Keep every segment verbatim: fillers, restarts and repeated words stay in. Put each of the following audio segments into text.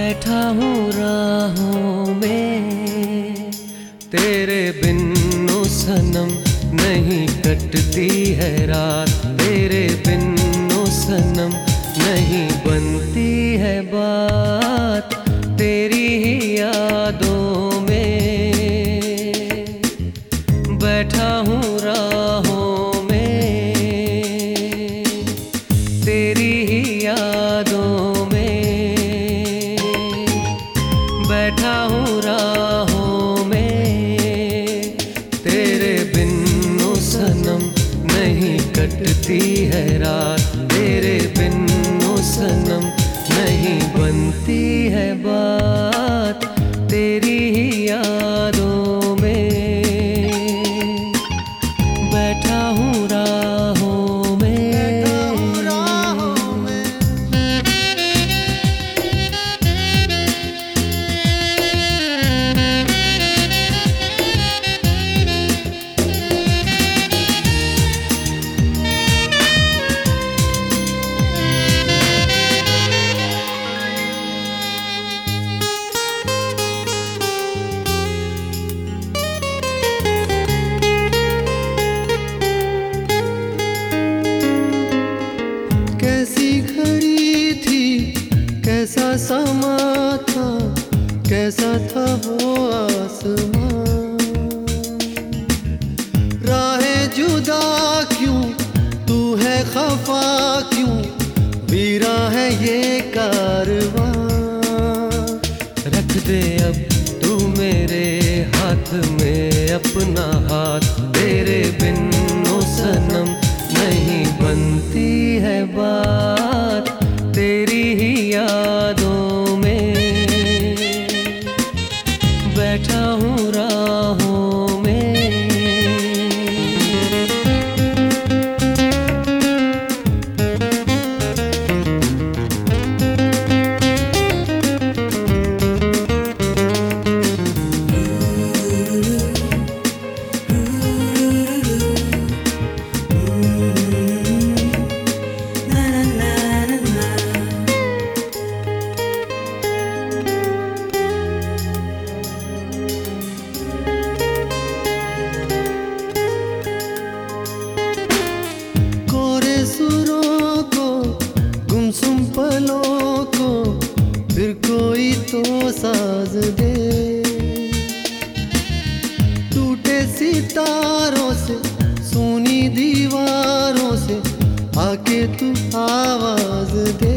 बैठा हूँ राहों में तेरे बिन ओ सनम, नहीं कटती है रात तेरे बिन ओ सनम, नहीं बनती है बात तेरी ही यादों में। बैठा हूँ राहों में तेरी ही यादों में, बैठा हूँ राहों में तेरे बिन ओ सनम, नहीं कटती है रात तेरे बिन ओ सनम, नहीं बनती है बात तेरी ही यादों में। बैठा हूँ राहों में, बैठा हूँ राहों में। कैसी घड़ी थी, कैसा समा था, कैसा था वो आसमां। राहें जुदा क्यों, तू है खफा क्यों, वीरा है ये कारवां। रख दे अब तू मेरे हाथ में अपना हाथ, तेरे बिन ओ सनम, नहीं बनती है बात तेरी ही यादों में। बैठा हूँ राहों में, सुरों को, गुमसुम पलों को, फिर कोई तो साज दे। टूटे सितारों से, सुनी दीवारों से, आके तू आवाज दे।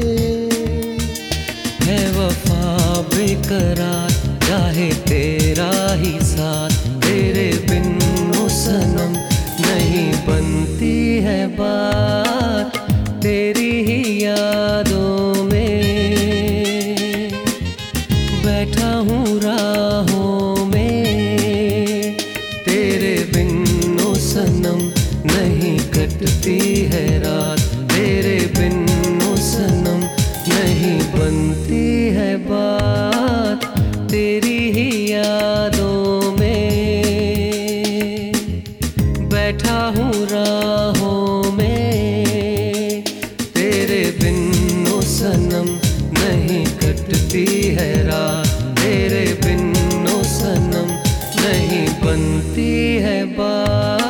है वफा बेकरार, चाहे तेरा ही साथ तेरे बिन ओ सनम, नहीं बनती है बात तेरी ही यादों में। बैठा हूँ राहों में तेरे बिन ओ सनम, नहीं कटती है रात तेरे बिन ओ सनम, नहीं बनती है बात तेरी ही यादों में। बैठा हूँ राहों में तेरे बिन ओ सनम, नहीं कटती है रात तेरे बिन ओ सनम, नहीं बनती है बात